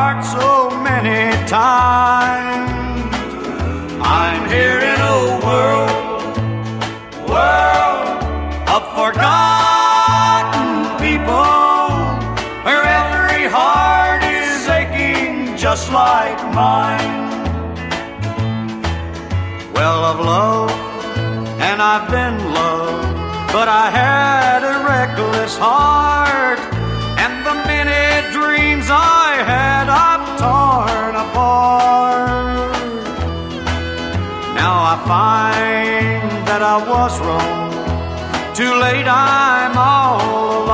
heart so many times. I'm here in a world of forgotten people, where every heart is aching just like mine. Well, I've loved and I've been loved, but I had a reckless heart, and the many dreams I had I've torn apart. Now I find that I was wrong. Too late, I'm all alone.